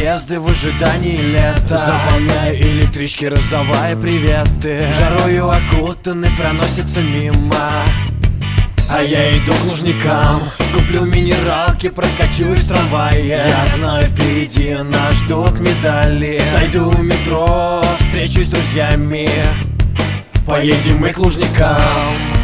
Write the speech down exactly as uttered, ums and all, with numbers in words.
подъезды в ожидании лета. Загоняю электрички, раздавая приветы. Жарою окутанный проносится мимо, а я иду к Лужникам. Куплю минералки, прокачусь в трамвае. Я знаю, впереди нас ждут медали. Зайду в метро, встречусь с друзьями. Поедем мы к Лужникам.